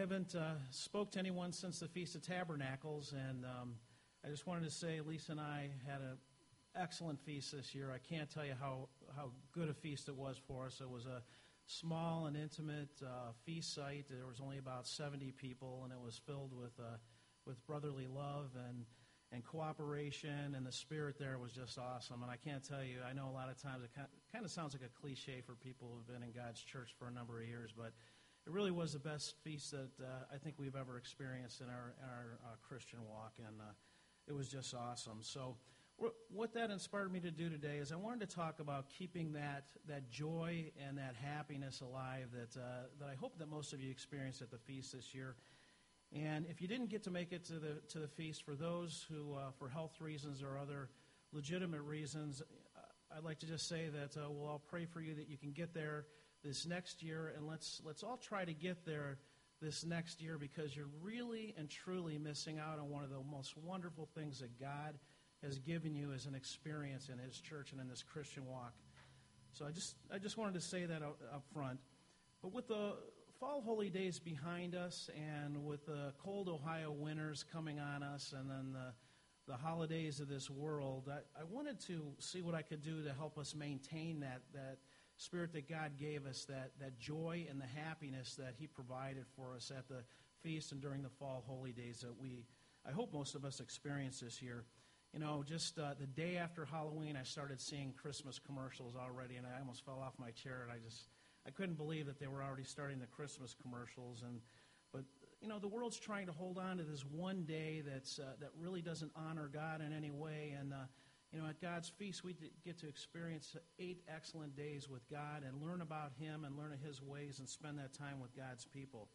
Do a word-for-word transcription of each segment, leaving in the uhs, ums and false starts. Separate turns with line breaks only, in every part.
haven't uh, spoke to anyone since the Feast of Tabernacles, and um, I just wanted to say Lisa and I had an excellent feast this year. I can't tell you how, how good a feast it was for us. It was a small and intimate uh, feast site. There was only about seventy people, and it was filled with uh, with brotherly love and and cooperation, and the spirit there was just awesome. And I can't tell you, I know a lot of times it kind of sounds like a cliche for people who have been in God's church for a number of years, but it really was the best feast that uh, I think we've ever experienced in our, in our uh, Christian walk, and uh, it was just awesome. So what that inspired me to do today is I wanted to talk about keeping that that joy and that happiness alive that uh, that I hope that most of you experienced at the feast this year. And if you didn't get to make it to the to the feast, for those who, uh, for health reasons or other legitimate reasons, uh, I'd like to just say that uh, we'll all pray for you that you can get there this next year, and let's let's all try to get there this next year, because you're really and truly missing out on one of the most wonderful things that God has given you as an experience in His church and in this Christian walk. So I just I just wanted to say that up, up front. But with the fall holy days behind us, and with the cold Ohio winters coming on us, and then the, the holidays of this world, I, I wanted to see what I could do to help us maintain that, that spirit that God gave us, that, that joy and the happiness that He provided for us at the feast and during the fall holy days that we, I hope most of us experience this year. You know, just uh, the day after Halloween, I started seeing Christmas commercials already, and I almost fell off my chair, and I just... I couldn't believe that they were already starting the Christmas commercials, and but you know the world's trying to hold on to this one day that's uh, that really doesn't honor God in any way. And uh, you know, at God's feast, we get to experience eight excellent days with God and learn about Him and learn of His ways and spend that time with God's people.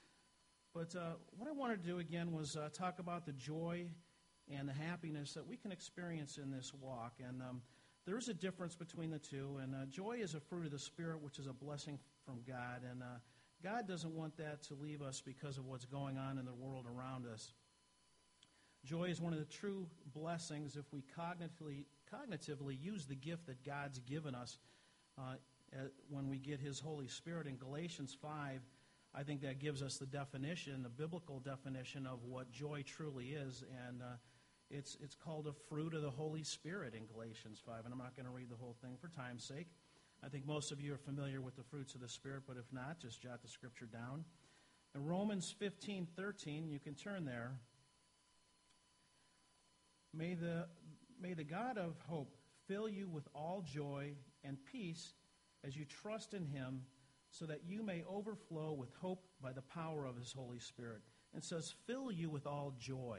But uh, what I wanted to do again was uh, talk about the joy and the happiness that we can experience in this walk. And um, There is a difference between the two, and uh, joy is a fruit of the Spirit, which is a blessing from God, and uh, God doesn't want that to leave us because of what's going on in the world around us. Joy is one of the true blessings if we cognitively, cognitively use the gift that God's given us uh, when we get His Holy Spirit. In Galatians five, I think that gives us the definition, the biblical definition of what joy truly is, and uh, It's it's called a fruit of the Holy Spirit in Galatians five, and I'm not going to read the whole thing for time's sake. I think most of you are familiar with the fruits of the Spirit, but if not, just jot the scripture down. In Romans fifteen thirteen, you can turn there. May the, may the God of hope fill you with all joy and peace as you trust in Him, so that you may overflow with hope by the power of His Holy Spirit. It says, fill you with all joy.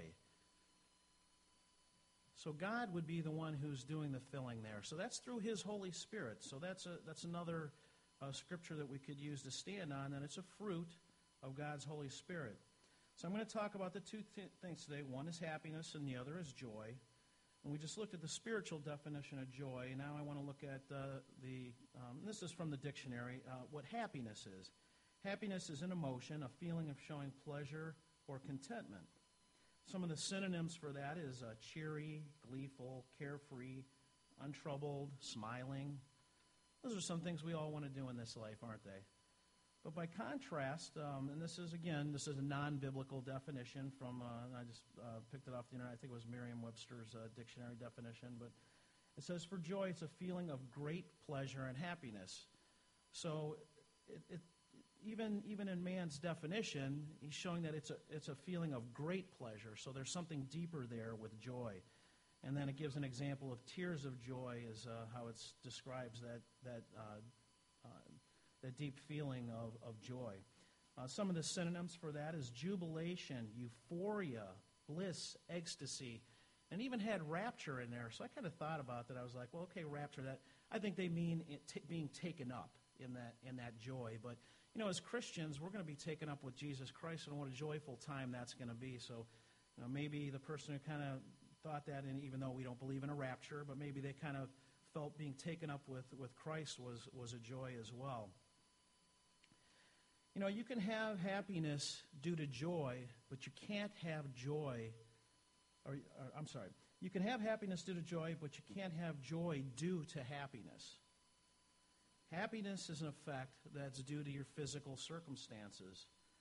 So God would be the one who's doing the filling there. So that's through His Holy Spirit. So that's a that's another uh, scripture that we could use to stand on, and it's a fruit of God's Holy Spirit. So I'm going to talk about the two th- things today. One is happiness, and the other is joy. And we just looked at the spiritual definition of joy. Now I want to look at uh, the, um, this is from the dictionary, uh, what happiness is. Happiness is an emotion, a feeling of showing pleasure or contentment. Some of the synonyms for that is uh, cheery, gleeful, carefree, untroubled, smiling. Those are some things we all want to do in this life, aren't they? But by contrast, um, and this is, again, this is a non-biblical definition from, uh, I just uh, picked it off the internet, I think it was Merriam-Webster's uh, dictionary definition, but it says, for joy, it's a feeling of great pleasure and happiness. So it, it Even even in man's definition, he's showing that it's a it's a feeling of great pleasure. So there's something deeper there with joy. And then it gives an example of tears of joy as uh, how it describes that that uh, uh, that deep feeling of, of joy. Uh, some of the synonyms for that is jubilation, euphoria, bliss, ecstasy, and even had rapture in there. So I kind of thought about that. I was like, well, okay, rapture. That I think they mean it t- being taken up in that in that joy, but. You know, as Christians, we're going to be taken up with Jesus Christ, and what a joyful time that's going to be. So, you know, maybe the person who kind of thought that, and even though we don't believe in a rapture, but maybe they kind of felt being taken up with, with Christ was, was a joy as well. You know, you can have happiness due to joy, but you can't have joy, or, or I'm sorry, you can have happiness due to joy, but you can't have joy due to happiness. Happiness is an effect that's due to your physical circumstances.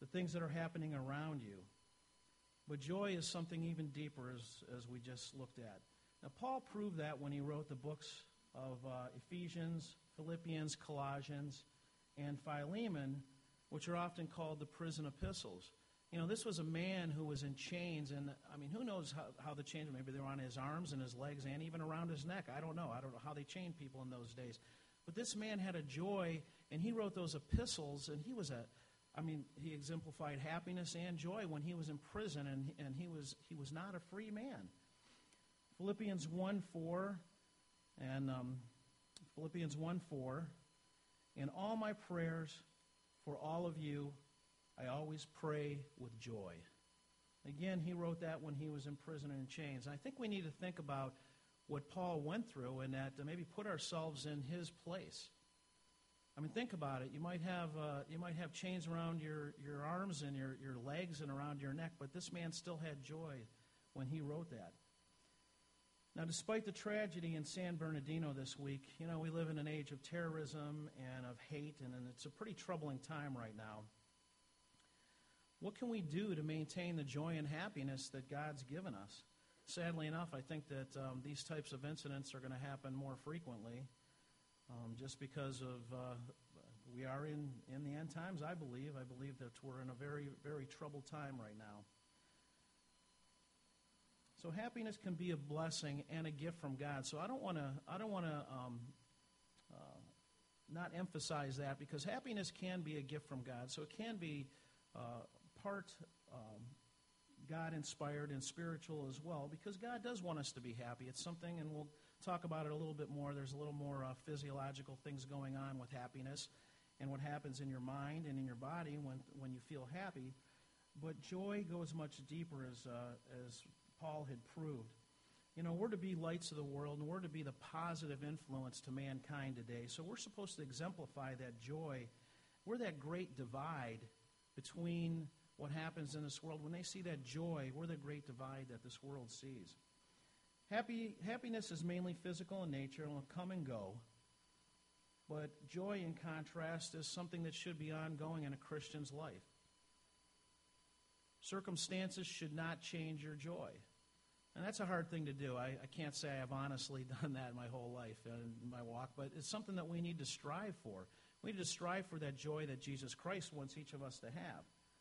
the things that are happening around you. But joy is something even deeper, as, as we just looked at. Now, Paul proved that when he wrote the books of uh, Ephesians, Philippians, Colossians, and Philemon, which are often called the prison epistles. You know, this was a man who was in chains, and, I mean, who knows how, how the chains, maybe they were on his arms and his legs and even around his neck. I don't know. I don't know how they chained people in those days. But this man had a joy, and he wrote those epistles, and he was a, I mean, he exemplified happiness and joy when he was in prison, and, and he was he was not a free man. Philippians one four, and um, Philippians one four, in all my prayers for all of you, I always pray with joy. Again, he wrote that when he was in prison and in chains. I think we need to think about what Paul went through and that uh, maybe put ourselves in his place. I mean, think about it. You might have uh, you might have chains around your, your arms and your, your legs and around your neck, but this man still had joy when he wrote that. Now, despite the tragedy in San Bernardino this week, you know, we live in an age of terrorism and of hate, and, and it's a pretty troubling time right now. What can we do to maintain the joy and happiness that God's given us? Sadly enough, I think that um, these types of incidents are going to happen more frequently um, just because of uh, we are in, in the end times, I believe. I believe that we're in a very, very troubled time right now. So happiness can be a blessing and a gift from God. So I don't want to I don't want to um, uh, not emphasize that, because happiness can be a gift from God. So it can be uh, part um, God-inspired and spiritual as well, because God does want us to be happy. It's something, and we'll talk about it a little bit more. There's a little more uh, physiological things going on with happiness and what happens in your mind and in your body when when you feel happy. But joy goes much deeper, as uh, as Paul had proved. You know, we're to be lights of the world, and we're to be the positive influence to mankind today. So we're supposed to exemplify that joy. We're that great divide between what happens in this world. When they see that joy, we're the great divide that this world sees. Happy, happiness is mainly physical in nature and will come and go. But joy, in contrast, is something that should be ongoing in a Christian's life. Circumstances should not change your joy. And that's a hard thing to do. I, I can't say I've honestly done that my whole life in my walk, but it's something that we need to strive for. We need to strive for that joy that Jesus Christ wants each of us to have.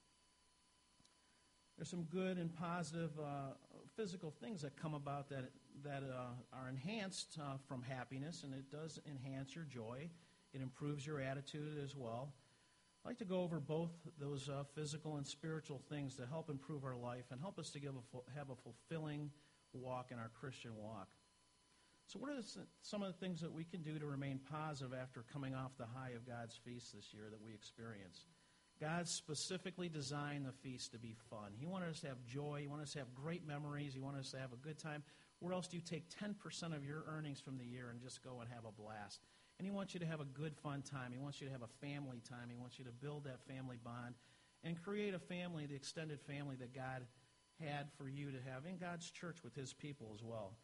There's some good and positive uh, physical things that come about that that uh, are enhanced uh, from happiness, and it does enhance your joy. It improves your attitude as well. I'd like to go over both those uh, physical and spiritual things to help improve our life and help us to give a fu- have a fulfilling walk in our Christian walk. So what are the, some of the things that we can do to remain positive after coming off the high of God's feast this year that we experienced? God specifically designed the feast to be fun. He wanted us to have joy. He wanted us to have great memories. He wanted us to have a good time. Where else do you take ten percent of your earnings from the year and just go and have a blast? And he wants you to have a good, fun time. He wants you to have a family time. He wants you to build that family bond and create a family, the extended family that God had for you to have in God's church with his people as well.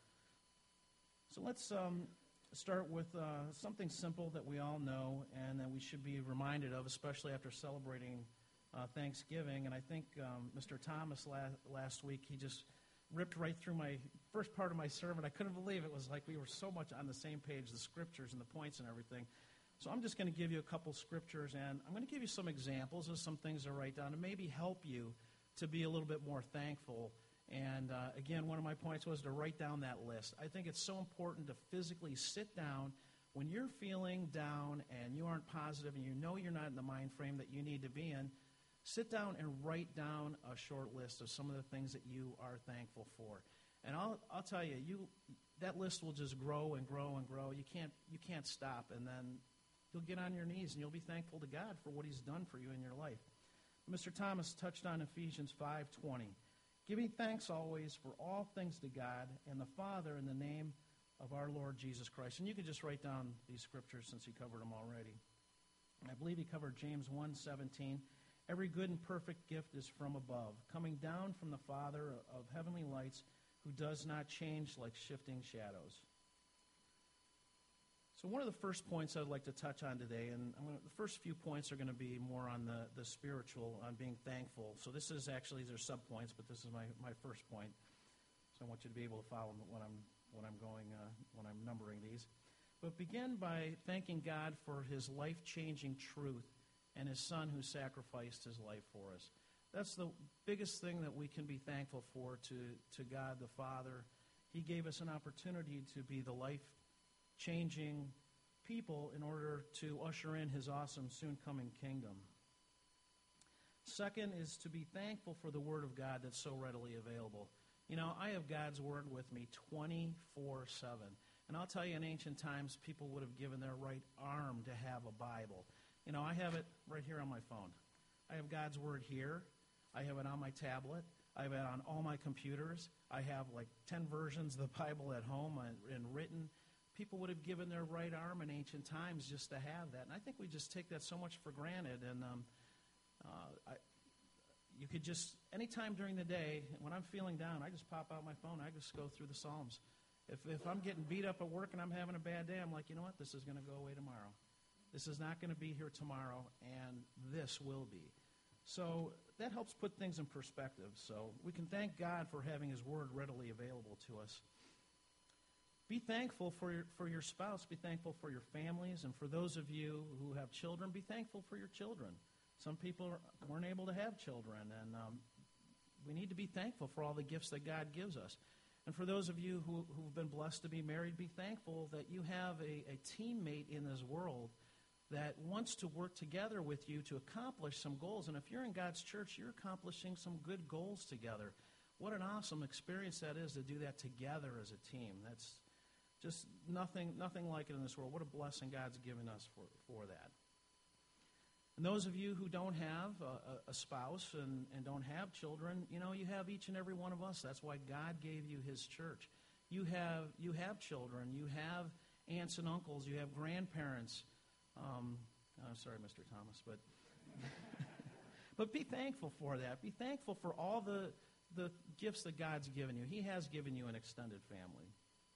So let's um, start with uh, something simple that we all know and that we should be reminded of, especially after celebrating uh, Thanksgiving. And I think um, Mister Thomas la- last week, he just ripped right through my first part of my sermon. I couldn't believe it. Was like we were so much on the same page, the scriptures and the points and everything. So I'm just going to give you a couple scriptures, and I'm going to give you some examples of some things to write down and maybe help you to be a little bit more thankful. And uh, again, one of my points was to write down that list. I think it's so important to physically sit down when you're feeling down and you aren't positive and you know you're not in the mind frame that you need to be in. Sit down and write down a short list of some of the things that you are thankful for. And I'll I'll tell you, you that list will just grow and grow and grow. You can't you can't stop, and then you'll get on your knees and you'll be thankful to God for what he's done for you in your life. Mister Thomas touched on Ephesians five twenty. Giving thanks always for all things to God and the Father in the name of our Lord Jesus Christ. And you can just write down these scriptures since he covered them already. I believe he covered James one seventeen. Every good and perfect gift is from above, coming down from the Father of heavenly lights, who does not change like shifting shadows. So one of the first points I'd like to touch on today, and I'm gonna, the first few points are going to be more on the, the spiritual, on being thankful. So this is actually, there's sub-points, but this is my, my first point. So I want you to be able to follow when I'm, when I'm going, uh, when I'm numbering these. But begin by thanking God for his life-changing truth and his Son who sacrificed his life for us. That's the biggest thing that we can be thankful for to, to God the Father. He gave us an opportunity to be the life-changing people in order to usher in his awesome soon-coming kingdom. Second is to be thankful for the Word of God that's so readily available. You know, I have God's Word with me twenty-four seven. And I'll tell you, in ancient times, people would have given their right arm to have a Bible. You know, I have it right here on my phone. I have God's Word here. I have it on my tablet. I have it on all my computers. I have like ten versions of the Bible at home and written. People would have given their right arm in ancient times just to have that. And I think we just take that so much for granted. And um, uh, I, you could just, anytime during the day, when I'm feeling down, I just pop out my phone. I just go through the Psalms. If, if I'm getting beat up at work and I'm having a bad day, I'm like, you know what? This is going to go away tomorrow. This is not going to be here tomorrow, and this will be. So that helps put things in perspective. So we can thank God for having his Word readily available to us. Be thankful for your, for your spouse. Be thankful for your families. And for those of you who have children, be thankful for your children. Some people weren't able to have children, and um, we need to be thankful for all the gifts that God gives us. And for those of you who, who've been blessed to be married, be thankful that you have a, a teammate in this world that wants to work together with you to accomplish some goals. And if you're in God's church, you're accomplishing some good goals together. What an awesome experience that is to do that together as a team. That's just nothing nothing like it in this world. What a blessing God's given us for, for that. And those of you who don't have a, a spouse and, and don't have children, you know, you have each and every one of us. That's why God gave you his church. You have you have children. You have aunts and uncles. You have grandparents. Um, I'm sorry, Mister Thomas, but but be thankful for that. Be thankful for all the the gifts that God's given you. He has given you an extended family.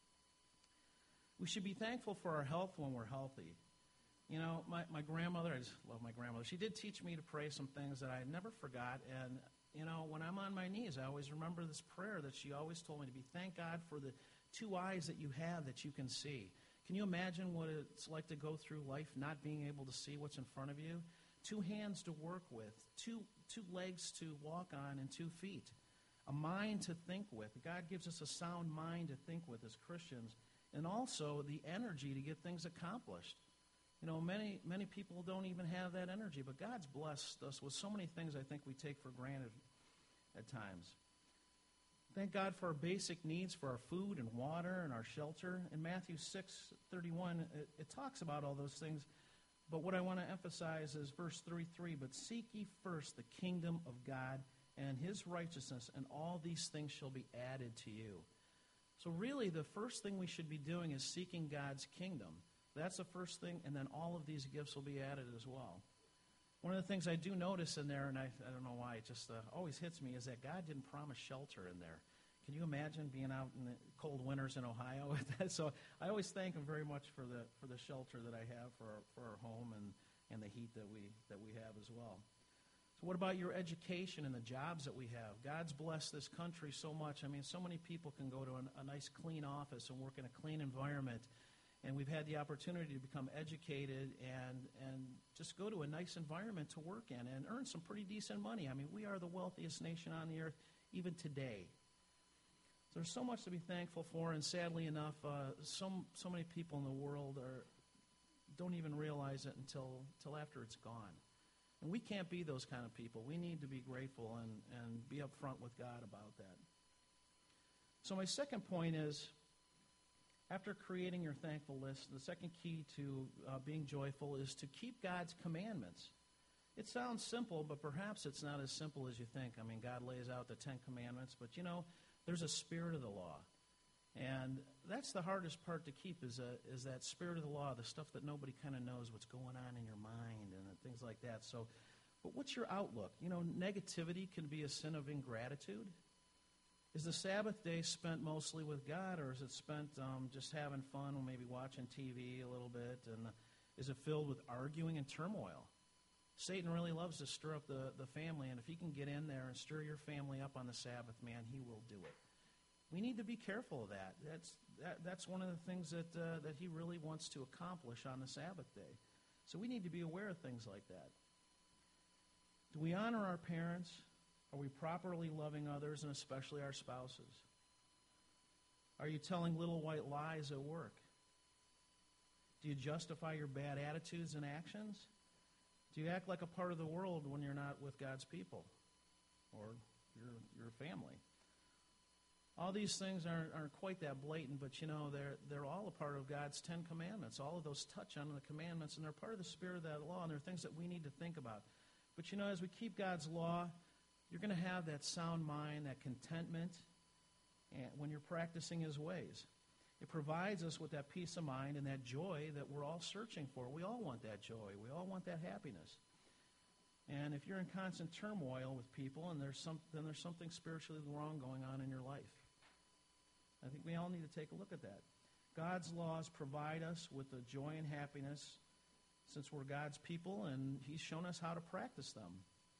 We should be thankful for our health when we're healthy. You know, my, my grandmother, I just love my grandmother. She did teach me to pray some things that I never forgot. And, you know, when I'm on my knees, I always remember this prayer that she always told me to be, thank God for the two eyes that you have that you can see. Can you imagine what it's like to go through life not being able to see what's in front of you? Two hands to work with, two, two legs to walk on, and two feet. A mind to think with. God gives us a sound mind to think with as Christians, and also the energy to get things accomplished. You know, many many people don't even have that energy, but God's blessed us with so many things I think we take for granted at times. Thank God for our basic needs, for our food and water and our shelter. In Matthew six thirty-one, it, it talks about all those things, but what I want to emphasize is verse thirty-three, but seek ye first the kingdom of God and his righteousness, and all these things shall be added to you. So really, the first thing we should be doing is seeking God's kingdom. That's the first thing, and then all of these gifts will be added as well. One of the things I do notice in there, and I, I don't know why, it just uh, always hits me, is that God didn't promise shelter in there. Can you imagine being out in the cold winters in Ohio with that? So I always thank him very much for the for the shelter that I have for our, for our home and, and the heat that we that we have as well. So what about your education and the jobs that we have? God's blessed this country so much. I mean, so many people can go to an, a nice clean office and work in a clean environment. And we've had the opportunity to become educated and, and just go to a nice environment to work in and earn some pretty decent money. I mean, we are the wealthiest nation on the earth even today. So there's so much to be thankful for, and sadly enough, uh, so, so many people in the world are, don't even realize it until, until after it's gone. And we can't be those kind of people. We need to be grateful and, and be upfront with God about that. So my second point is, after creating your thankful list, the second key to uh, being joyful is to keep God's commandments. It sounds simple, but perhaps it's not as simple as you think. I mean, God lays out the Ten Commandments, but you know, there's a spirit of the law. And that's the hardest part to keep is, a, is that spirit of the law, the stuff that nobody kind of knows what's going on in your mind and things like that. So, but what's your outlook? You know, negativity can be a sin of ingratitude. Is the Sabbath day spent mostly with God, or is it spent um, just having fun, or maybe watching T V a little bit? And is it filled with arguing and turmoil? Satan really loves to stir up the, the family, and if he can get in there and stir your family up on the Sabbath, man, he will do it. We need to be careful of that. That's that, that's one of the things that uh, that he really wants to accomplish on the Sabbath day. So we need to be aware of things like that. Do we honor our parents? Are we properly loving others, and especially our spouses? Are you telling little white lies at work? Do you justify your bad attitudes and actions? Do you act like a part of the world when you're not with God's people or your your family? All these things aren't, aren't quite that blatant, but you know, they're they're all a part of God's Ten Commandments. All of those touch on the commandments, and they're part of the spirit of that law, and they're things that we need to think about. But you know, as we keep God's law, you're going to have that sound mind, that contentment, and when you're practicing his ways. It provides us with that peace of mind and that joy that we're all searching for. We all want that joy. We all want that happiness. And if you're in constant turmoil with people, and there's some, then there's something spiritually wrong going on in your life. I think we all need to take a look at that. God's laws provide us with the joy and happiness since we're God's people, and he's shown us how to practice them.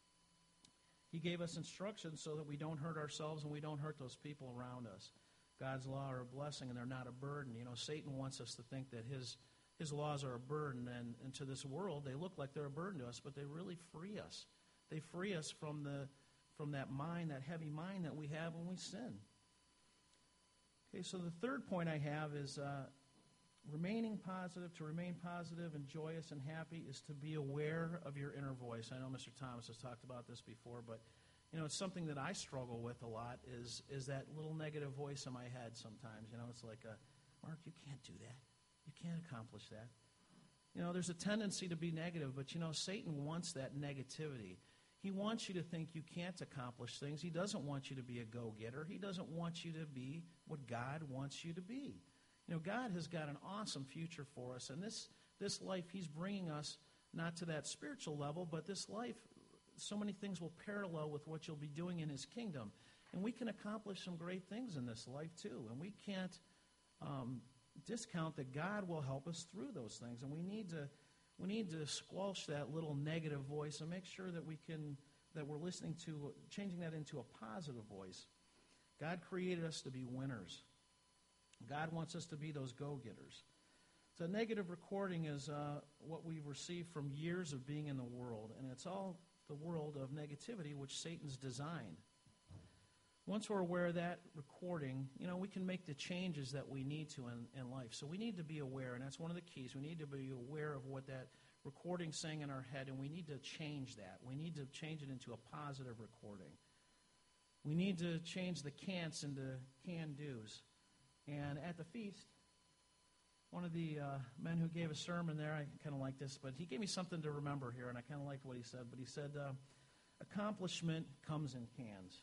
He gave us instructions so that we don't hurt ourselves and we don't hurt those people around us. God's law are a blessing, and they're not a burden. You know, Satan wants us to think that his his laws are a burden, and, and to this world they look like they're a burden to us, but they really free us. They free us from the from that mind, that heavy mind that we have when we sin. Okay, so the third point I have is uh, remaining positive. To remain positive and joyous and happy is to be aware of your inner voice. I know Mister Thomas has talked about this before, but you know, it's something that I struggle with a lot is is that little negative voice in my head sometimes. You know, it's like, a, Mark, you can't do that. You can't accomplish that. You know, there's a tendency to be negative, but you know, Satan wants that negativity. He wants you to think you can't accomplish things. He doesn't want you to be a go-getter. He doesn't want you to be what God wants you to be. You know, God has got an awesome future for us, and this this life, he's bringing us not to that spiritual level, but this life, so many things will parallel with what you'll be doing in his kingdom. And we can accomplish some great things in this life, too. And we can't um, discount that God will help us through those things. And we need to we need to squelch that little negative voice and make sure that we can that we're listening to, changing that into a positive voice. God created us to be winners. God wants us to be those go-getters. So negative recording is uh, what we've received from years of being in the world. And it's all the world of negativity, which Satan's designed. Once we're aware of that recording, you know, we can make the changes that we need to in, in life. So we need to be aware, and that's one of the keys. We need to be aware of what that recording's saying in our head, and we need to change that. We need to change it into a positive recording. We need to change the can'ts into can-dos. And at the feast, one of the uh, men who gave a sermon there, I kind of like this, but he gave me something to remember here, and I kind of liked what he said. But he said, uh, accomplishment comes in cans.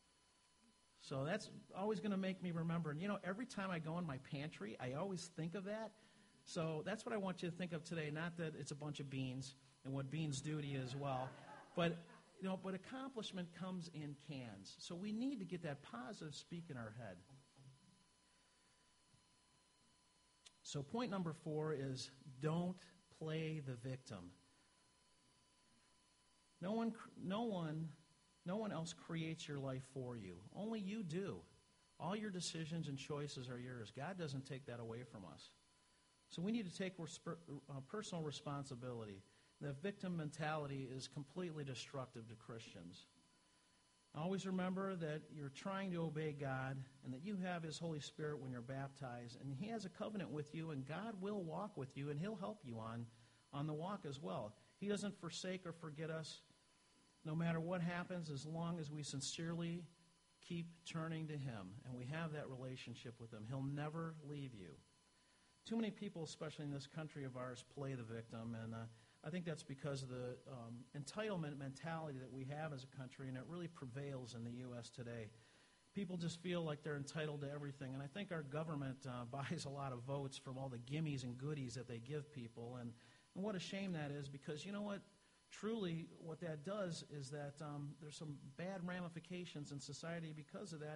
So that's always going to make me remember. And, you know, every time I go in my pantry, I always think of that. So that's what I want you to think of today, not that it's a bunch of beans and what beans do to you as well. But, you know, but accomplishment comes in cans. So we need to get that positive speak in our head. So point number four is don't play the victim. No one, no one, no one else creates your life for you. Only you do. All your decisions and choices are yours. God doesn't take that away from us. So we need to take resp- uh, personal responsibility. The victim mentality is completely destructive to Christians. Always remember that you're trying to obey God and that you have his Holy Spirit when you're baptized, and he has a covenant with you, and God will walk with you, and he'll help you on, on the walk as well. He doesn't forsake or forget us no matter what happens, as long as we sincerely keep turning to him and we have that relationship with him. He'll never leave you. Too many people, especially in this country of ours, play the victim, and uh, I think that's because of the um, entitlement mentality that we have as a country, and it really prevails in the U S today. People just feel like they're entitled to everything, and I think our government uh, buys a lot of votes from all the gimmies and goodies that they give people, and, and what a shame that is, because you know what? Truly, what that does is that um, there's some bad ramifications in society because of that,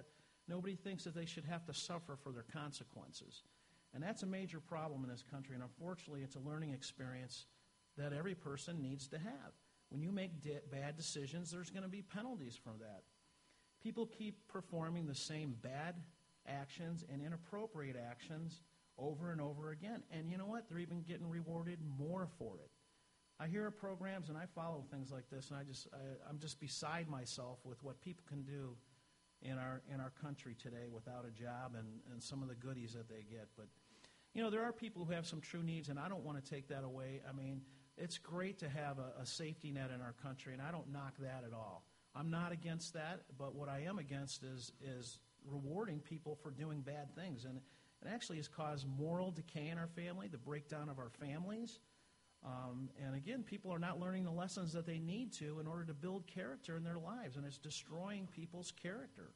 Nobody thinks that they should have to suffer for their consequences. And that's a major problem in this country, and unfortunately it's a learning experience that every person needs to have. When you make di- bad decisions, there's going to be penalties for that. People keep performing the same bad actions and inappropriate actions over and over again. And you know what? They're even getting rewarded more for it. I hear of programs and I follow things like this, and I just, I, I'm just beside myself with what people can do in our in our country today without a job and, and some of the goodies that they get. But, you know, there are people who have some true needs, and I don't want to take that away. I mean, it's great to have a, a safety net in our country, and I don't knock that at all. I'm not against that, but what I am against is is rewarding people for doing bad things. And it actually has caused moral decay in our family, the breakdown of our families. Um, and again, people are not learning the lessons that they need to in order to build character in their lives, and it's destroying people's character.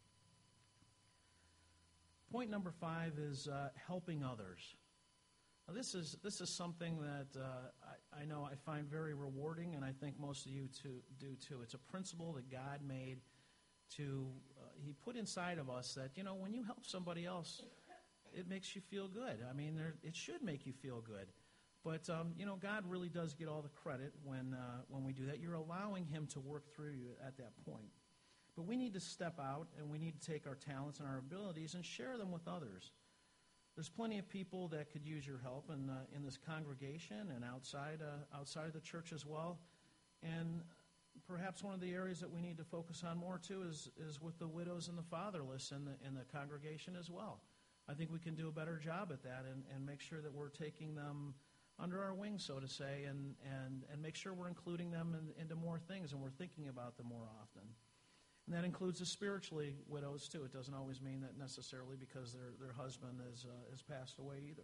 Point number five is uh, helping others. Now, this is this is something that uh, I, I know I find very rewarding, and I think most of you too, do too. It's a principle that God made to, uh, He put inside of us that, you know, when you help somebody else, it makes you feel good. I mean, there, it should make you feel good. But, um, you know, God really does get all the credit when uh, when we do that. You're allowing Him to work through you at that point. But we need to step out, and we need to take our talents and our abilities and share them with others. There's plenty of people that could use your help in, uh, in this congregation and outside uh, outside of the church as well. And perhaps one of the areas that we need to focus on more, too, is, is with the widows and the fatherless in the, in the congregation as well. I think we can do a better job at that and, and make sure that we're taking them under our wing, so to say, and, and, and make sure we're including them in, into more things and we're thinking about them more often. And that includes the spiritually widows, too. It doesn't always mean that necessarily because their, their husband has, uh, has passed away either.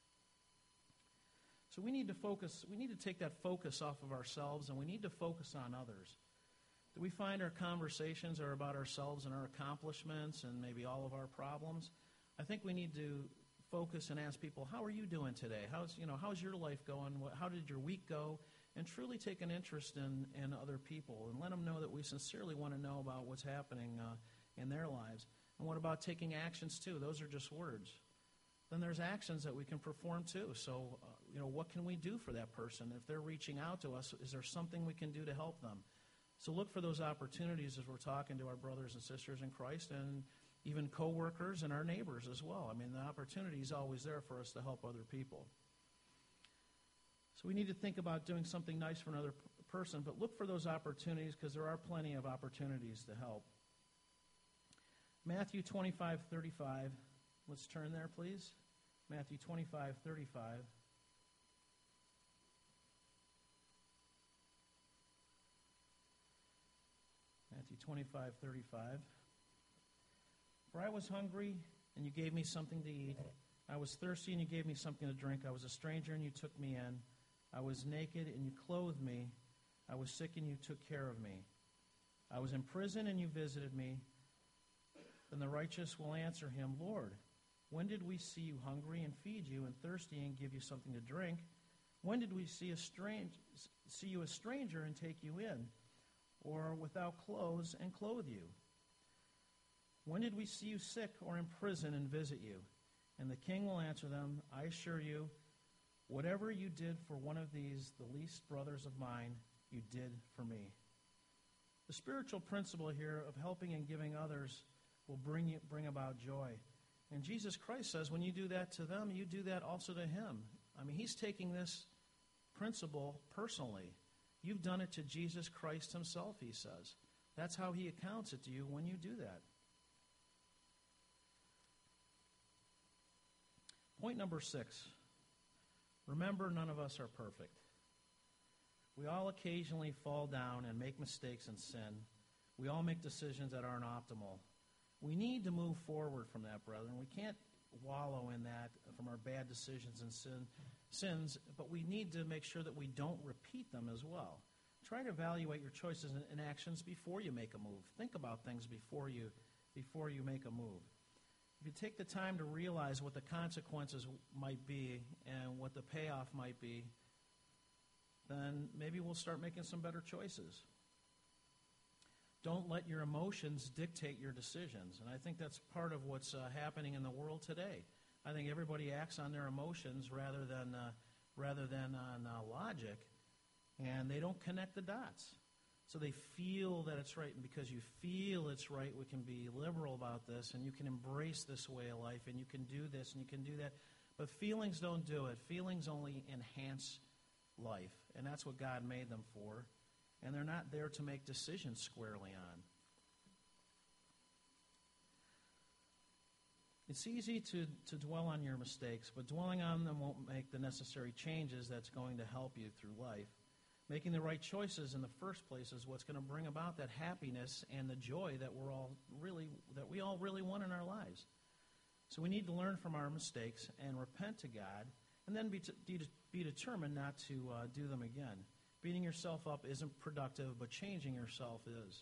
So we need to focus, we need to take that focus off of ourselves, and we need to focus on others. Do we find our conversations are about ourselves and our accomplishments and maybe all of our problems? I think we need to focus and ask people, how are you doing today? How's, you know, how's your life going? How did your week go? And truly take an interest in, in other people and let them know that we sincerely want to know about what's happening uh, in their lives. And what about taking actions, too? Those are just words. Then there's actions that we can perform, too. So, uh, you know, what can we do for that person? If they're reaching out to us, is there something we can do to help them? So look for those opportunities as we're talking to our brothers and sisters in Christ and even coworkers and our neighbors as well. I mean, the opportunity is always there for us to help other people. So we need to think about doing something nice for another p- person, but look for those opportunities because there are plenty of opportunities to help. Matthew twenty-five thirty-five. Let's turn there, please. Matthew twenty-five thirty-five. Matthew twenty-five thirty-five. For I was hungry, and you gave me something to eat. I was thirsty, and you gave me something to drink. I was a stranger, and you took me in. I was naked, and you clothed me. I was sick, and you took care of me. I was in prison, and you visited me. Then the righteous will answer him, Lord, when did we see you hungry and feed you, and thirsty and give you something to drink? When did we see a strange, see you a stranger and take you in, or without clothes and clothe you? When did we see you sick or in prison and visit you? And the king will answer them, I assure you, whatever you did for one of these, the least brothers of mine, you did for me. The spiritual principle here of helping and giving others will bring you, bring about joy. And Jesus Christ says when you do that to them, you do that also to him. I mean, he's taking this principle personally. You've done it to Jesus Christ himself, he says. That's how he accounts it to you when you do that. Point number six. Remember, none of us are perfect. We all occasionally fall down and make mistakes and sin. We all make decisions that aren't optimal. We need to move forward from that, brethren. We can't wallow in that from our bad decisions and sin, sins, but we need to make sure that we don't repeat them as well. Try to evaluate your choices and, and actions before you make a move. Think about things before you, before you make a move. If you take the time to realize what the consequences might be and what the payoff might be, then maybe we'll start making some better choices. don't let your emotions dictate your decisions. And I think that's part of what's uh, happening in the world today. I think everybody acts on their emotions rather than uh, rather than on uh, logic, and they don't connect the dots. So they feel that it's right, and because you feel it's right, we can be liberal about this, and you can embrace this way of life, and you can do this, and you can do that. But feelings don't do it. Feelings only enhance life, and that's what God made them for, and they're not there to make decisions squarely on. It's easy to, to dwell on your mistakes, but dwelling on them won't make the necessary changes that's going to help you through life. Making the right choices in the first place is what's going to bring about that happiness and the joy that we're all really that we all really want in our lives. So we need to learn from our mistakes and repent to God, and then be to, be, to, be determined not to uh, do them again. Beating yourself up isn't productive, but changing yourself is.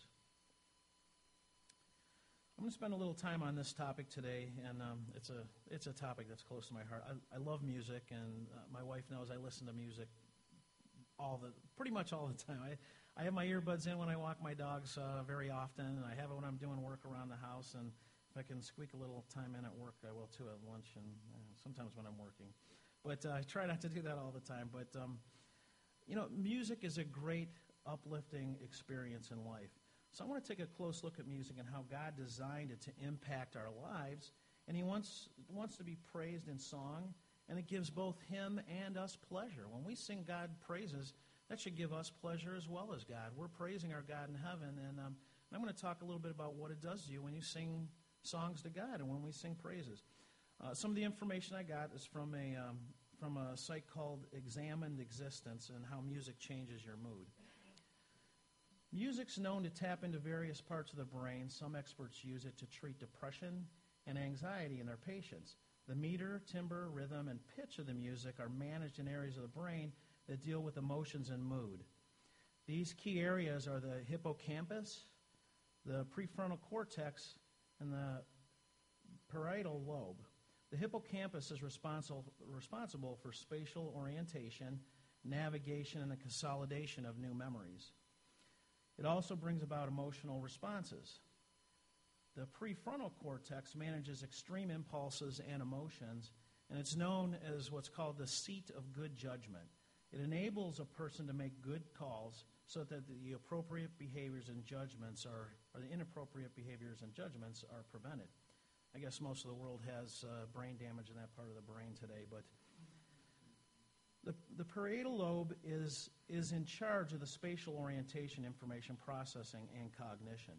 I'm going to spend a little time on this topic today, and um, it's a it's a topic that's close to my heart. I, I love music, and uh, my wife knows I listen to music all the pretty much all the time. I, I have my earbuds in when I walk my dogs uh, very often, and I have it when I'm doing work around the house, and if I can squeak a little time in at work, I will too at lunch, and uh, sometimes when I'm working. But uh, I try not to do that all the time. But, um, you know, music is a great uplifting experience in life. So I want to take a close look at music and how God designed it to impact our lives. And he wants wants to be praised in song, and it gives both him and us pleasure. When we sing God praises, that should give us pleasure as well as God. We're praising our God in heaven, and, um, and I'm going to talk a little bit about what it does to you when you sing songs to God and when we sing praises. Uh, some of the information I got is from a, um, from a site called Examined Existence and how music changes your mood. Music's known to tap into various parts of the brain. Some experts use it to treat depression and anxiety in their patients. The meter, timbre, rhythm, and pitch of the music are managed in areas of the brain that deal with emotions and mood. These key areas are the hippocampus, the prefrontal cortex, and the parietal lobe. The hippocampus is responsible, responsible for spatial orientation, navigation, and the consolidation of new memories. It also brings about emotional responses. The prefrontal cortex manages extreme impulses and emotions, and it's known as what's called the seat of good judgment. It enables a person to make good calls so that the appropriate behaviors and judgments are, or the inappropriate behaviors and judgments are prevented. I guess most of the world has uh, brain damage in that part of the brain today, but The, the parietal lobe is, is in charge of the spatial orientation, information processing, and cognition.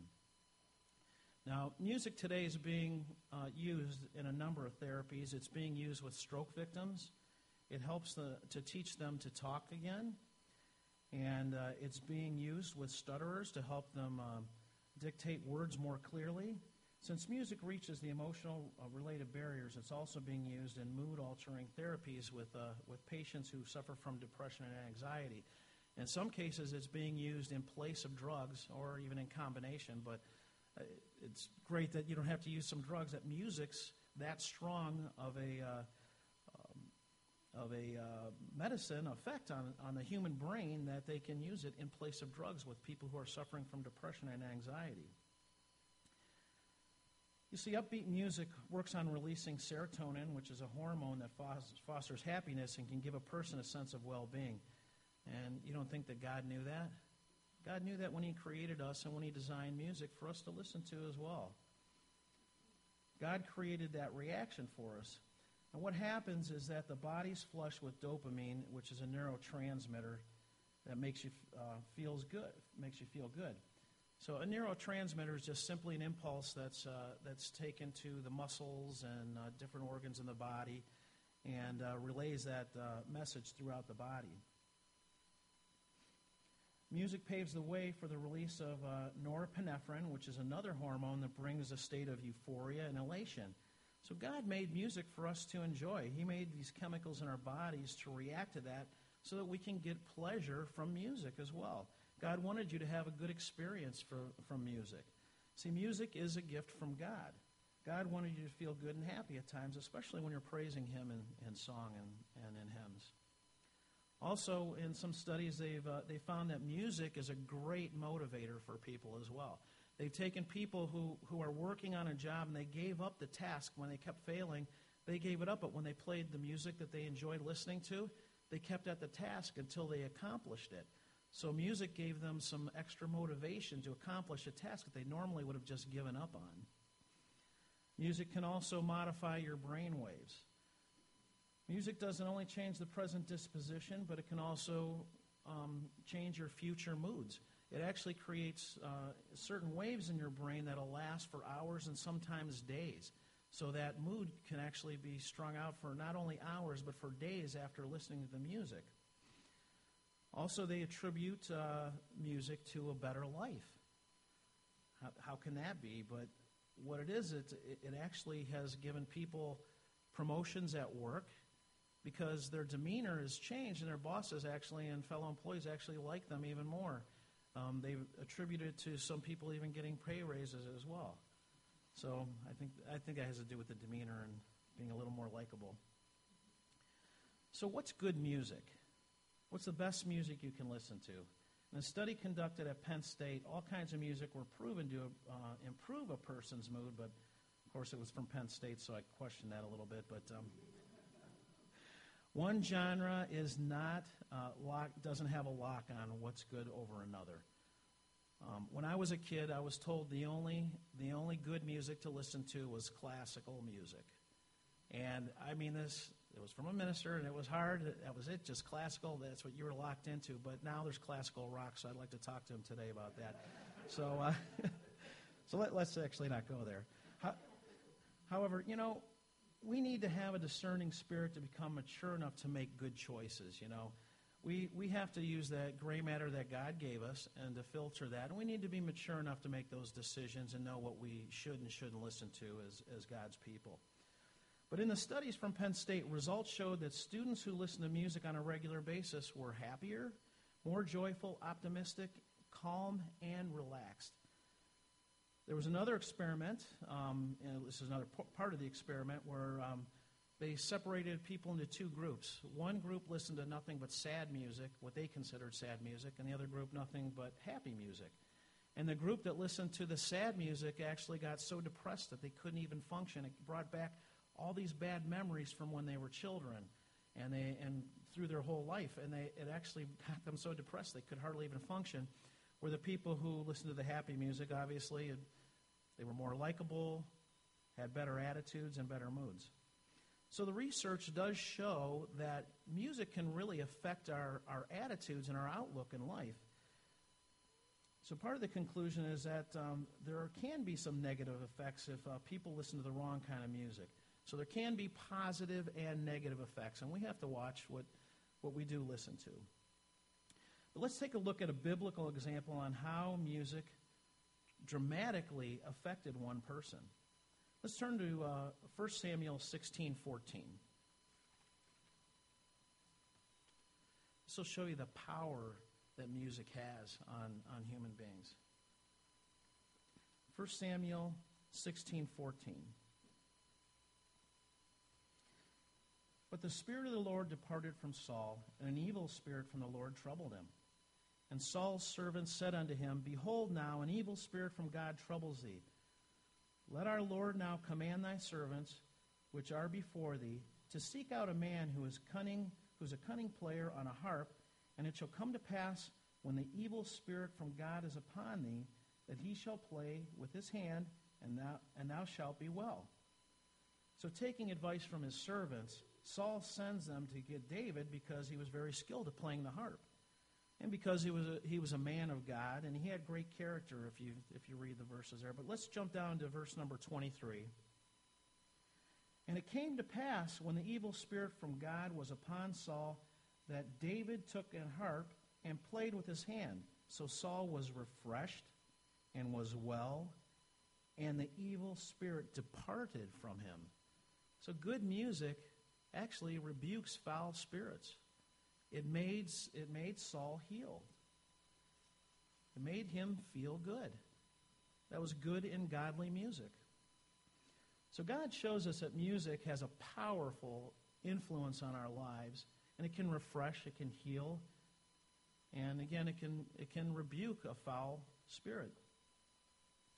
Now, music today is being uh, used in a number of therapies. It's being used with stroke victims. It helps the, to teach them to talk again. And uh, it's being used with stutterers to help them uh, dictate words more clearly. Since music reaches the emotional uh, related barriers, it's also being used in mood-altering therapies with uh, with patients who suffer from depression and anxiety. In some cases, it's being used in place of drugs or even in combination, but uh, it's great that you don't have to use some drugs, that music's that strong of a uh, um, of a uh, medicine effect on, on the human brain that they can use it in place of drugs with people who are suffering from depression and anxiety. You see, upbeat music works on releasing serotonin, which is a hormone that fosters happiness and can give a person a sense of well-being. And you don't think that God knew that? God knew that when he created us and when he designed music for us to listen to as well. God created that reaction for us. And what happens is that the body's flushed with dopamine, which is a neurotransmitter that makes you uh, feels good, makes you feel good. So a neurotransmitter is just simply an impulse that's uh, that's taken to the muscles and uh, different organs in the body and uh, relays that uh, message throughout the body. Music paves the way for the release of uh, norepinephrine, which is another hormone that brings a state of euphoria and elation. So God made music for us to enjoy. He made these chemicals in our bodies to react to that so that we can get pleasure from music as well. God wanted you to have a good experience for, from music. See, music is a gift from God. God wanted you to feel good and happy at times, especially when you're praising him in, in song and, and in hymns. Also, in some studies, they've uh, they found that music is a great motivator for people as well. They've taken people who, who are working on a job and they gave up the task when they kept failing. They gave it up, but when they played the music that they enjoyed listening to, they kept at the task until they accomplished it. So music gave them some extra motivation to accomplish a task that they normally would have just given up on. Music can also modify your brain waves. Music doesn't only change the present disposition, but it can also um, change your future moods. It actually creates uh, certain waves in your brain that'll last for hours and sometimes days. So that mood can actually be strung out for not only hours, but for days after listening to the music. Also, they attribute uh, music to a better life. How, how can that be? But what it is, it, it actually has given people promotions at work because their demeanor has changed, and their bosses actually and fellow employees actually like them even more. Um, they've attributed it to some people even getting pay raises as well. So I think I think that has to do with the demeanor and being a little more likable. So what's good music? What's the best music you can listen to? In a study conducted at Penn State, all kinds of music were proven to uh, improve a person's mood, but of course it was from Penn State, so I questioned that a little bit. But um, one genre is not uh, lock, doesn't have a lock on what's good over another. Um, when I was a kid, I was told the only the only good music to listen to was classical music, and I mean this. It was from a minister, and it was hard. That was it, just classical. That's what you were locked into. But now there's classical rock, so I'd like to talk to him today about that. So, uh, so let, let's actually not go there. How, however, you know, we need to have a discerning spirit to become mature enough to make good choices. You know, we we have to use that gray matter that God gave us and to filter that, and we need to be mature enough to make those decisions and know what we should and shouldn't listen to as as God's people. But in the studies from Penn State, results showed that students who listen to music on a regular basis were happier, more joyful, optimistic, calm, and relaxed. There was another experiment, um, and this is another p- part of the experiment, where um, they separated people into two groups. One group listened to nothing but sad music, what they considered sad music, and the other group nothing but happy music. And the group that listened to the sad music actually got so depressed that they couldn't even function. It brought back all these bad memories from when they were children and they and through their whole life, and they it actually got them so depressed they could hardly even function. Where the people who listened to the happy music, obviously, it, they were more likable, had better attitudes, and better moods. So the research does show that music can really affect our, our attitudes and our outlook in life. So part of the conclusion is that um, there can be some negative effects if uh, people listen to the wrong kind of music. So there can be positive and negative effects, and we have to watch what, what we do listen to. But let's take a look at a biblical example on how music dramatically affected one person. Let's turn to uh, First Samuel sixteen fourteen. This will show you the power that music has on, on human beings. First Samuel sixteen fourteen. But the Spirit of the Lord departed from Saul, and an evil spirit from the Lord troubled him. And Saul's servants said unto him, Behold now, an evil spirit from God troubles thee. Let our Lord now command thy servants, which are before thee, to seek out a man who is cunning, who is a cunning player on a harp, and it shall come to pass, when the evil spirit from God is upon thee, that he shall play with his hand, and thou, and thou shalt be well. So taking advice from his servants, Saul sends them to get David because he was very skilled at playing the harp, and because he was a, he was a man of God, and he had great character if you if you read the verses there. But let's jump down to verse number twenty-three. And it came to pass, when the evil spirit from God was upon Saul, that David took an harp and played with his hand. So Saul was refreshed and was well, and the evil spirit departed from him. So good music actually rebukes foul spirits. It made, it made Saul heal. It made him feel good. That was good and godly music. So God shows us that music has a powerful influence on our lives, and it can refresh, it can heal, and again, it can it can rebuke a foul spirit.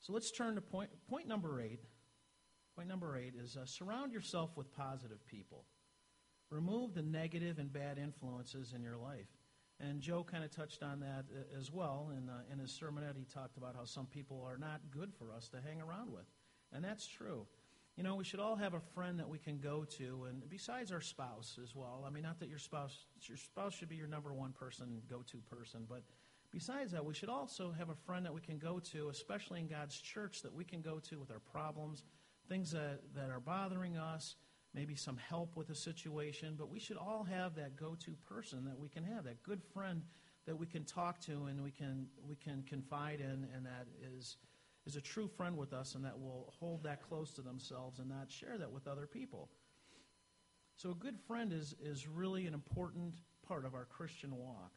So let's turn to point, point number eight. Point number eight is uh, surround yourself with positive people. Remove the negative and bad influences in your life. And Joe kind of touched on that uh, as well. In, uh, in his sermonette, he talked about how some people are not good for us to hang around with. And that's true. You know, we should all have a friend that we can go to, and besides our spouse as well. I mean, not that your spouse, your spouse should be your number one person, go-to person, but besides that, we should also have a friend that we can go to, especially in God's church, that we can go to with our problems, things that, that are bothering us, maybe some help with a situation, but we should all have that go-to person that we can have, that good friend that we can talk to and we can we can confide in, and that is is a true friend with us and that will hold that close to themselves and not share that with other people. So a good friend is, is really an important part of our Christian walk.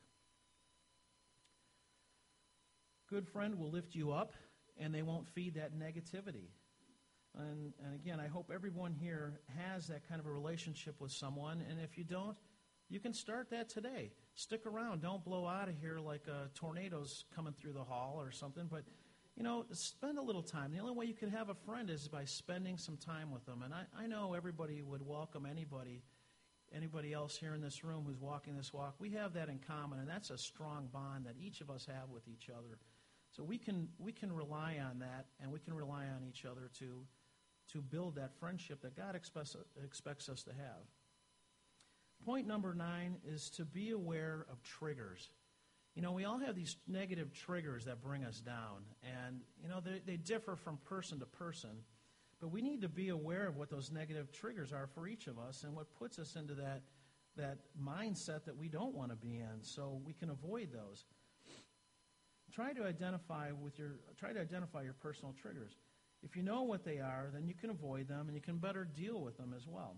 Good friend will lift you up, and they won't feed that negativity. And, and again, I hope everyone here has that kind of a relationship with someone, and if you don't, you can start that today. Stick around. Don't blow out of here like uh, tornadoes coming through the hall or something, but you know, spend a little time. The only way you can have a friend is by spending some time with them. And I, I know everybody would welcome anybody, anybody else here in this room who's walking this walk. We have that in common, and that's a strong bond that each of us have with each other. So we can we can rely on that, and we can rely on each other to to build that friendship that God expects expects us to have. Point number nine is to be aware of triggers. You know, we all have these negative triggers that bring us down, and, you know, they, they differ from person to person, but we need to be aware of what those negative triggers are for each of us and what puts us into that, that mindset that we don't want to be in, so we can avoid those. Try to identify with your, try to identify your personal triggers. If you know what they are, then you can avoid them, and you can better deal with them as well.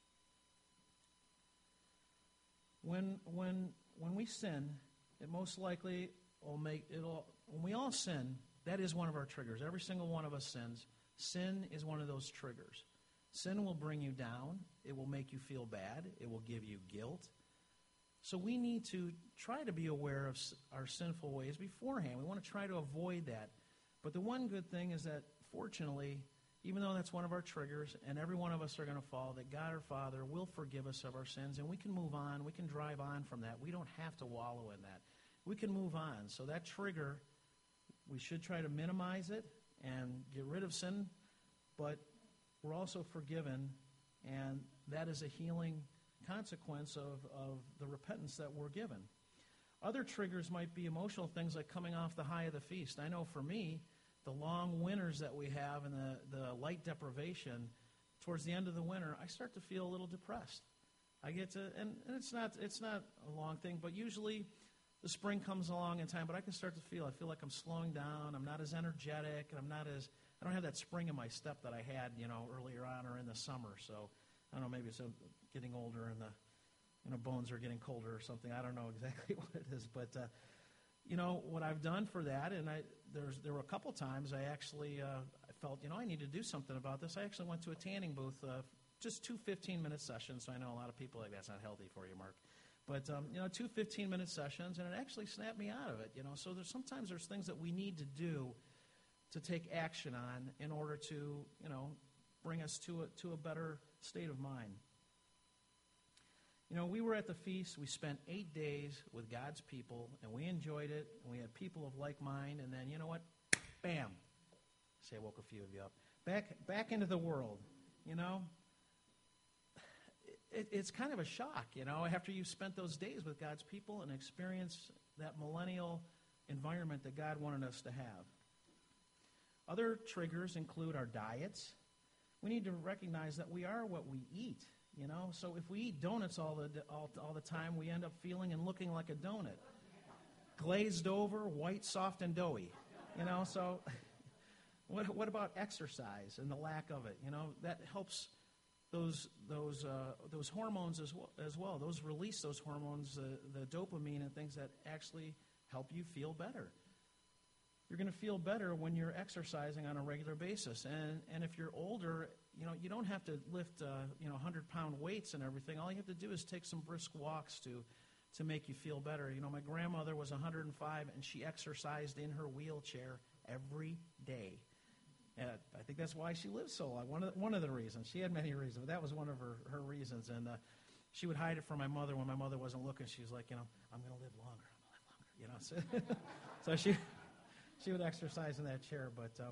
When, when, when we sin, it most likely will make, it'll, when we all sin, that is one of our triggers. Every single one of us sins. Sin is one of those triggers. Sin will bring you down. It will make you feel bad. It will give you guilt. So we need to try to be aware of our sinful ways beforehand. We want to try to avoid that. But the one good thing is that, fortunately, even though that's one of our triggers, and every one of us are going to fall, that God our Father will forgive us of our sins, and we can move on. We can drive on from that. We don't have to wallow in that. We can move on. So that trigger, we should try to minimize it and get rid of sin, but we're also forgiven, and that is a healing consequence of, of the repentance that we're given. Other triggers might be emotional things like coming off the high of the feast. I know for me, the long winters that we have and the, the light deprivation, towards the end of the winter, I start to feel a little depressed. I get to, and, and it's not it's not a long thing, but usually the spring comes along in time, but I can start to feel, I feel like I'm slowing down, I'm not as energetic, and I'm not as, I don't have that spring in my step that I had, you know, earlier on or in the summer. So, I don't know, maybe it's a, getting older and the, you know, bones are getting colder or something. I don't know exactly what it is, but, uh, you know, what I've done for that, and I there's there were a couple times I actually uh, I felt, you know, I need to do something about this. I actually went to a tanning booth, uh, just two fifteen-minute sessions. So I know a lot of people are like, that's not healthy for you, Mark. But, um, you know, two fifteen-minute sessions, and it actually snapped me out of it, you know. So there's sometimes there's things that we need to do to take action on in order to, you know, bring us to a, to a better state of mind. You know, we were at the feast. We spent eight days with God's people, and we enjoyed it. And we had people of like mind. And then, you know what? Bam. Say I woke a few of you up. Back back into the world, you know. It, it's kind of a shock, you know, after you've spent those days with God's people and experienced that millennial environment that God wanted us to have. Other triggers include our diets. We need to recognize that we are what we eat. You know, so if we eat donuts all the all, all the time, we end up feeling and looking like a donut. Glazed over, white, soft, and doughy. You know, so what what about exercise and the lack of it? You know, that helps those those uh, those hormones as well, as well. Those release those hormones, uh, the dopamine and things that actually help you feel better. You're going to feel better when you're exercising on a regular basis. And and if you're older, you know, you don't have to lift, uh, you know, one hundred pound weights and everything. All you have to do is take some brisk walks to to make you feel better. You know, my grandmother was one hundred five, and she exercised in her wheelchair every day. And I think that's why she lived so long. One of the, one of the reasons. She had many reasons, but that was one of her, her reasons. And uh, she would hide it from my mother when my mother wasn't looking. She was like, you know, I'm going to live longer. I'm going to live longer. You know, so, so she she would exercise in that chair. But um,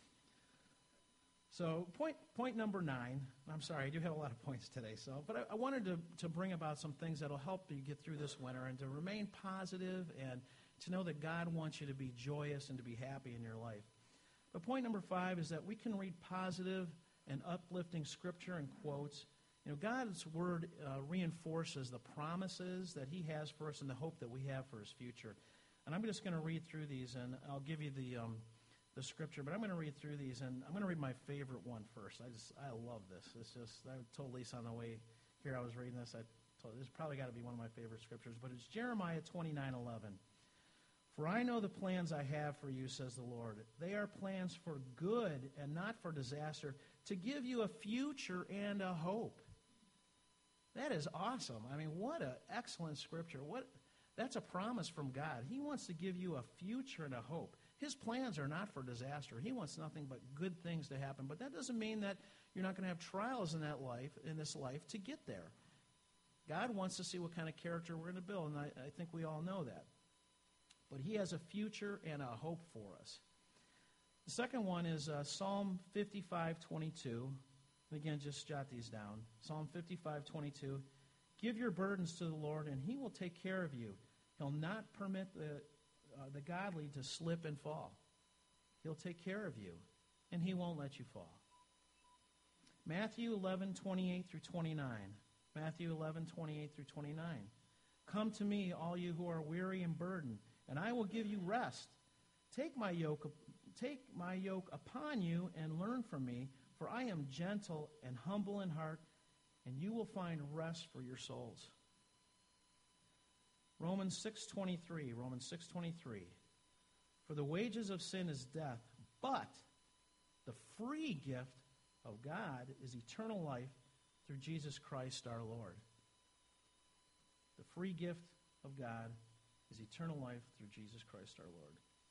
so point point number nine. I'm sorry, I do have a lot of points today. So, but I, I wanted to to bring about some things that'll help you get through this winter and to remain positive and to know that God wants you to be joyous and to be happy in your life. But point number five is that we can read positive and uplifting scripture and quotes. You know, God's word uh, reinforces the promises that he has for us and the hope that we have for his future. And I'm just going to read through these, and I'll give you the um, the scripture, but I'm going to read through these, and I'm going to read my favorite one first. I just, I love this. It's just, I told Lisa on the way here I was reading this, I told her, this probably got to be one of my favorite scriptures, but it's Jeremiah twenty-nine eleven. For I know the plans I have for you, says the Lord. They are plans for good and not for disaster, to give you a future and a hope. That is awesome. I mean, what an excellent scripture. What That's a promise from God. He wants to give you a future and a hope. His plans are not for disaster. He wants nothing but good things to happen. But that doesn't mean that you're not going to have trials in that life, in this life, to get there. God wants to see what kind of character we're going to build, and I, I think we all know that. But he has a future and a hope for us. The second one is uh, Psalm fifty-five twenty-two. And again, just jot these down. Psalm fifty-five twenty-two. Give your burdens to the Lord, and he will take care of you. He'll not permit the, uh, the godly to slip and fall. He'll take care of you, and he won't let you fall. Matthew eleven twenty-eight through twenty-nine. Matthew eleven twenty-eight through twenty-nine. Come to me, all you who are weary and burdened, and I will give you rest. Take my yoke, take my yoke upon you and learn from me, for I am gentle and humble in heart, and you will find rest for your souls. Romans six twenty-three, Romans six twenty-three. For the wages of sin is death, but the free gift of God is eternal life through Jesus Christ our Lord. The free gift of God is eternal life through Jesus Christ our Lord.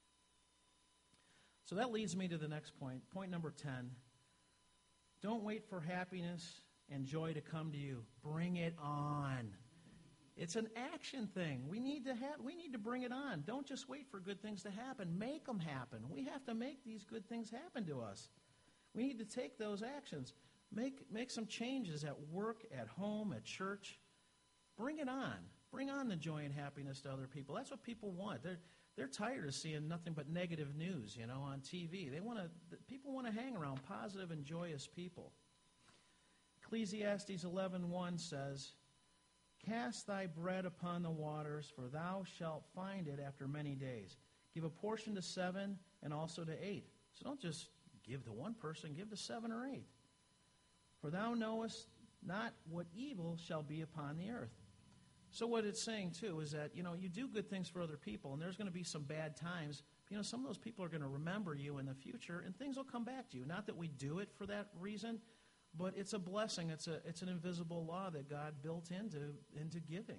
So that leads me to the next point. Point number ten. Don't wait for happiness and joy to come to you. Bring it on. It's an action thing. We need to have. We need to bring it on. Don't just wait for good things to happen. Make them happen. We have to make these good things happen to us. We need to take those actions. Make, make some changes at work, at home, at church. Bring it on. Bring on the joy and happiness to other people. That's what people want. They're they're tired of seeing nothing but negative news, you know, on T V. They want to. People want to hang around positive and joyous people. Ecclesiastes eleven one says, "Cast thy bread upon the waters, for thou shalt find it after many days. Give a portion to seven and also to eight." So don't just give to one person, give to seven or eight. For thou knowest not what evil shall be upon the earth. So what it's saying, too, is that, you know, you do good things for other people, and there's going to be some bad times. You know, some of those people are going to remember you in the future, and things will come back to you. Not that we do it for that reason, but it's a blessing. It's a it's an invisible law that God built into, into giving.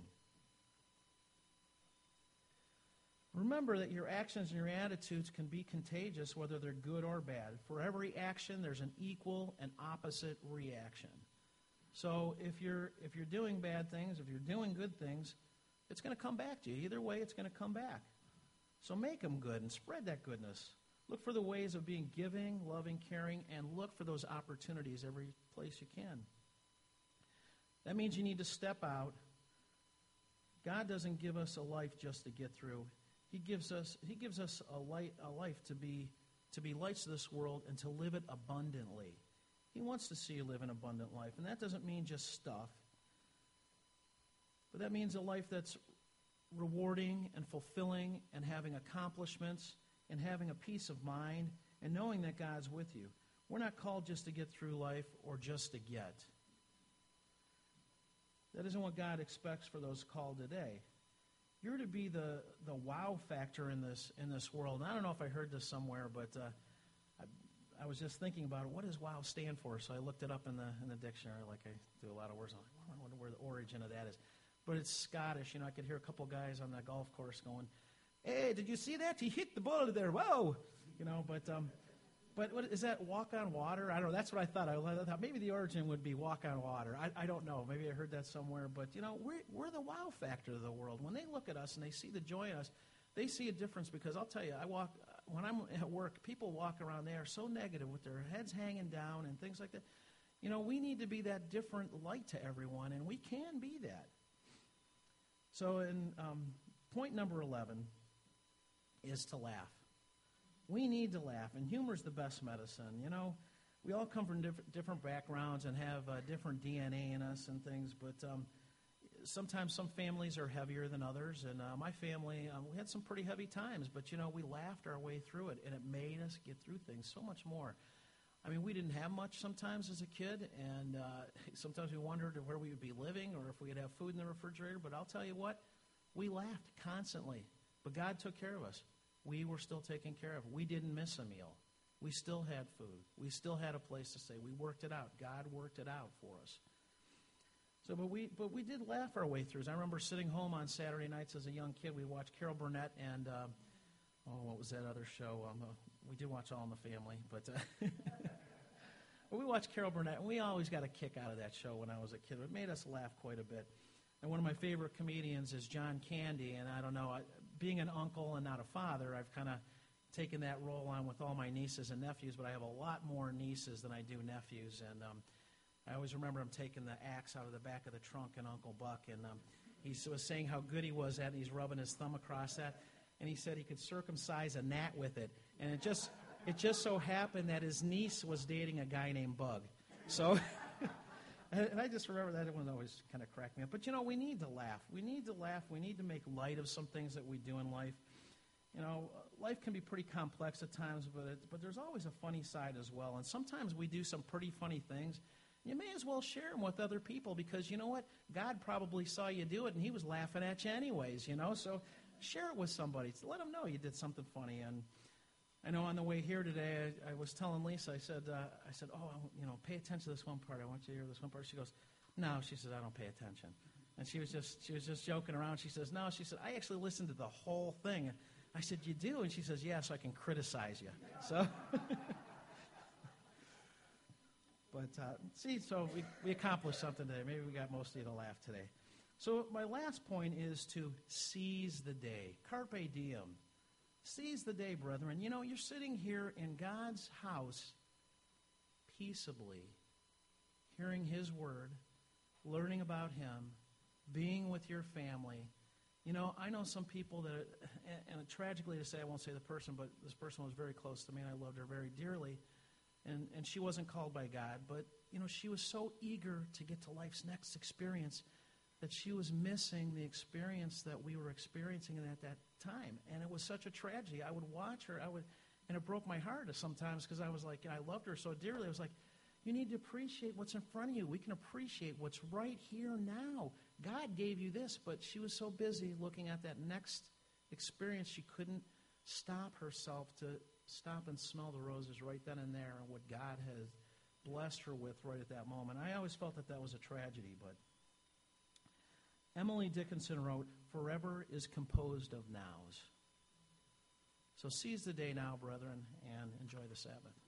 Remember that your actions and your attitudes can be contagious, whether they're good or bad. For every action, there's an equal and opposite reaction. So if you're if you're doing bad things, if you're doing good things, it's going to come back to you. Either way, it's going to come back. So make them good and spread that goodness. Look for the ways of being giving, loving, caring, and look for those opportunities every place you can. That means you need to step out. God doesn't give us a life just to get through. He gives us He gives us a light a life to be to be lights to this world and to live it abundantly. He wants to see you live an abundant life, and that doesn't mean just stuff. But that means a life that's rewarding and fulfilling and having accomplishments and having a peace of mind and knowing that God's with you. We're not called just to get through life or just to get. That isn't what God expects for those called today. You're to be the, the wow factor in this in this world. And I don't know if I heard this somewhere, but uh, I, I was just thinking about it. What does wow stand for? So I looked it up in the in the dictionary, like I do a lot of words. I'm like, I wonder where the origin of that is. But it's Scottish. You know, I could hear a couple guys on the golf course going, "Hey, did you see that? He hit the ball there. Whoa!" You know, but um, But what, is that walk on water? I don't know. That's what I thought. I thought maybe the origin would be walk on water. I, I don't know. Maybe I heard that somewhere. But, you know, we're, we're the wow factor of the world. When they look at us and they see the joy in us, they see a difference because I'll tell you, I walk when I'm at work, people walk around, they are so negative with their heads hanging down and things like that. You know, we need to be that different light to everyone, and we can be that. So in um, point number eleven is to laugh. We need to laugh, and humor is the best medicine. You know, we all come from diff- different backgrounds and have uh, different D N A in us and things, but um, sometimes some families are heavier than others, and uh, my family, um, we had some pretty heavy times, but, you know, we laughed our way through it, and it made us get through things so much more. I mean, we didn't have much sometimes as a kid, and uh, sometimes we wondered where we would be living or if we would have food in the refrigerator, but I'll tell you what, we laughed constantly, but God took care of us. We were still taken care of. We didn't miss a meal. We still had food. We still had a place to stay. We worked it out. God worked it out for us. So, but we but we did laugh our way through. I remember sitting home on Saturday nights as a young kid. We watched Carol Burnett and, uh, oh, what was that other show? Um, uh, we did watch All in the Family. But, uh, but we watched Carol Burnett, and we always got a kick out of that show when I was a kid. It made us laugh quite a bit. And one of my favorite comedians is John Candy. And I don't know, I, being an uncle and not a father, I've kind of taken that role on with all my nieces and nephews. But I have a lot more nieces than I do nephews. And um, I always remember him taking the axe out of the back of the trunk in Uncle Buck, and um, he was saying how good he was at it, and he's rubbing his thumb across that, and he said he could circumcise a gnat with it, and it just it just so happened that his niece was dating a guy named Bug. So, and I just remember that one always kind of cracked me up. But, you know, we need to laugh. We need to laugh. We need to make light of some things that we do in life. You know, life can be pretty complex at times, but it, but there's always a funny side as well, and sometimes we do some pretty funny things. You may as well share them with other people because, you know what, God probably saw you do it, and he was laughing at you anyways, you know, so share it with somebody. Let them know you did something funny. And I know on the way here today, I, I was telling Lisa, I said, uh, I said, oh, you know, pay attention to this one part. I want you to hear this one part. She goes, no, she said, I don't pay attention. And she was just she was just joking around. She says, no, she said, I actually listened to the whole thing. I said, you do? And she says, yeah, so I can criticize you. So... But, uh, see, so we, we accomplished something today. Maybe we got most of you to laugh today. So my last point is to seize the day. Carpe diem. Seize the day, brethren. You know, you're sitting here in God's house peaceably, hearing his word, learning about him, being with your family. You know, I know some people that, and, and tragically to say, I won't say the person, but this person was very close to me, and I loved her very dearly. And, and she wasn't called by God, but, you know, she was so eager to get to life's next experience that she was missing the experience that we were experiencing at that time. And it was such a tragedy. I would watch her, I would, and it broke my heart sometimes because I was like, and I loved her so dearly. I was like, you need to appreciate what's in front of you. We can appreciate what's right here now. God gave you this, but she was so busy looking at that next experience, she couldn't stop herself to stop and smell the roses right then and there and what God has blessed her with right at that moment. I always felt that that was a tragedy, but Emily Dickinson wrote, forever is composed of nows. So seize the day now, brethren, and enjoy the Sabbath.